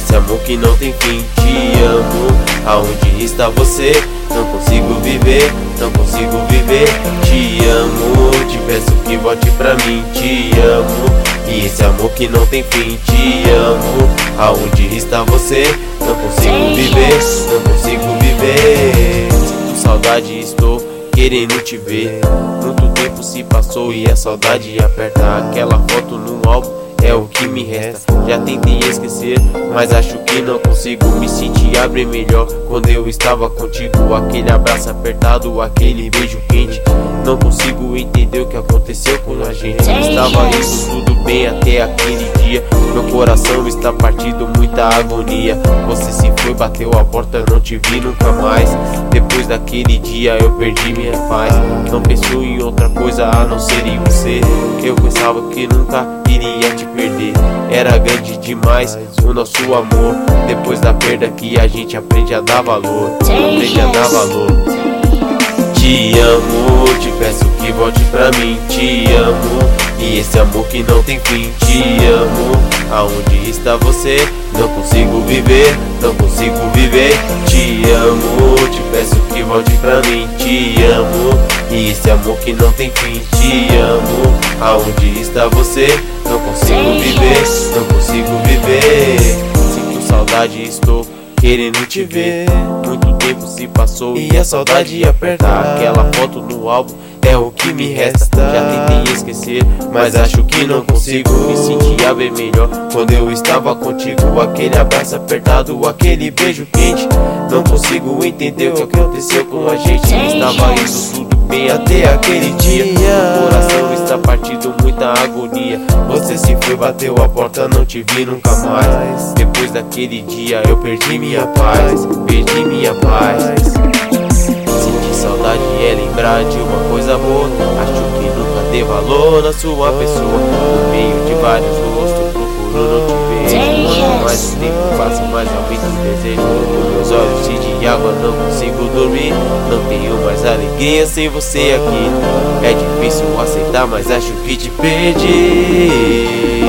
esse amor que não tem fim. Te amo, aonde está você? Não consigo viver, não consigo viver. Te amo, te peço que volte pra mim. Te amo, e esse amor que não tem fim. Te amo, aonde está você? Não consigo viver, não consigo viver. Sinto saudade, estou querendo te ver. Muito tempo se passou e a saudade aperta. Aquela foto no álbum é o que me resta. Já tentei esquecer, mas acho que não consigo. Me sentir bem melhor quando eu estava contigo. Aquele abraço apertado, aquele beijo quente. Não consigo entender o que aconteceu com a gente. Estava indo tudo bem até aquele dia. Meu coração está partido, muita agonia. Você se foi, bateu a porta, não te vi nunca mais. Depois daquele dia eu perdi minha paz. Não penso em outra coisa a não ser em você. Eu pensava que nunca iria te perder. Era grande demais o nosso amor. Depois da perda que a gente aprende a dar valor. Aprende a dar valor. Te amo, te peço que volte pra mim. Te amo, e esse amor que não tem fim. Te amo, aonde está você? Não consigo viver, não consigo viver. Te amo, te peço que volte pra mim. Te amo, e esse amor que não tem fim. Te amo, aonde está você? Não consigo viver, não consigo viver. Sinto saudade, estou querendo te ver. Muito tempo se passou e a saudade aperta. Aquela foto no álbum é o que me resta. Já tentei esquecer, mas acho que não consigo. Me sentia bem melhor quando eu estava contigo. Aquele abraço apertado, aquele beijo quente. Não consigo entender o que aconteceu com a gente. Estava indo tudo bem até aquele dia. Meu coração está partido, muita agonia. Você se foi, bateu a porta, não te vi nunca mais. Depois daquele dia eu perdi minha paz, perdi minha paz. Sentir saudade é lembrar de uma coisa boa. Acho que nunca dei valor na sua pessoa. No meio de vários rostos procuro não te ver. Quanto mais o tempo passa, mais aumenta o desejo. Meus olhos cheios de água, não consigo dormir. Não tenho mais alegria sem você aqui. É difícil aceitar, mas acho que te perdi.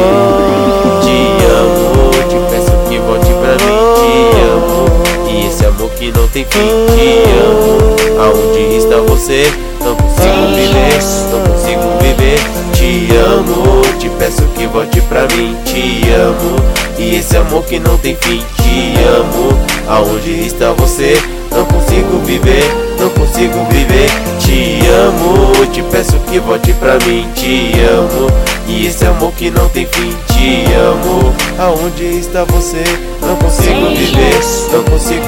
Te amo, te peço que volte pra mim. Te amo, e esse amor que não tem fim. Te amo, aonde está você? Não consigo viver, não consigo viver. Te amo, te peço que volte pra mim. Te amo, e esse amor que não tem fim. Te amo, aonde está você? Não consigo viver, não consigo viver. Te amo, te peço que volte pra mim. Te amo, e esse amor que não tem fim. Te amo, aonde está você? Não consigo viver, não consigo